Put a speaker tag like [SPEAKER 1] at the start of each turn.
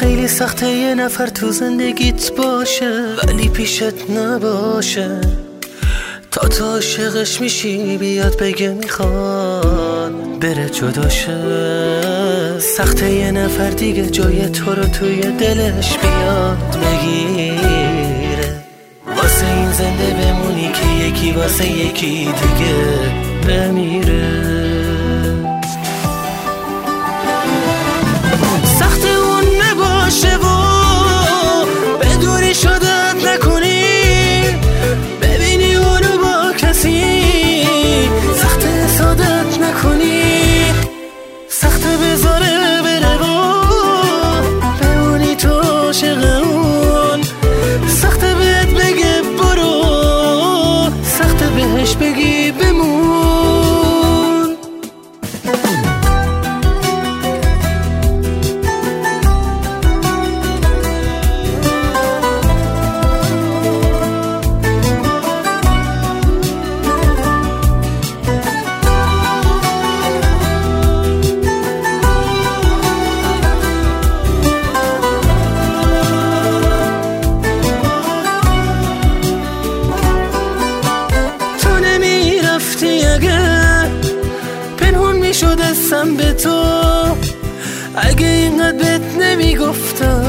[SPEAKER 1] خیلی سخته یه نفر تو زندگیت باشه ولی پیشت نباشه، تا تو عاشقش میشی بیاد بگه میخواد بره جداشه. سخته یه نفر دیگه جای تو رو توی دلش بیاد بگیره، واسه این زنده بمونی که یکی واسه یکی دیگه بمیره. سخته اون نباشه و بدونی شدت نکنی، ببینی اونو با کسی، سخته سادت نکنی، سخته بذاره بره و بمونی تو عاشق اون، سخته بهت بگه برو، سخته بهش بگی بمون. پنهون میشد دستم به تو، اگه اینقدر بهت نمیگفتم